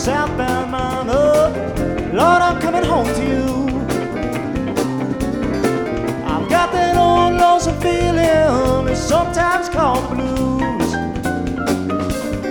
southbound mind. Oh, Lord, I'm coming home to you. I've got that old lonesome feeling, it's sometimes called the blues.